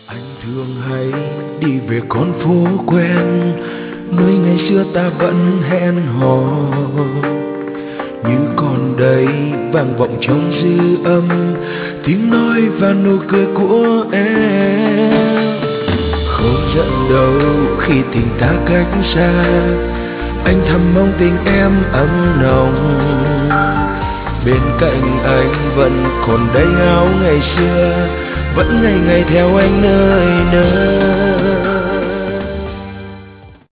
Anh thường hay đi về con phố quen, nơi ngày xưa ta vẫn hẹn hò, như còn đây vang vọng trong dư âm tiếng nói và nụ cười của em. Không giận đâu khi tình ta cách xa, anh thầm mong tình em ấm nồng. Bên cạnh anh vẫn còn đây áo ngày xưa, vẫn ngày ngày theo anh nơi nơi.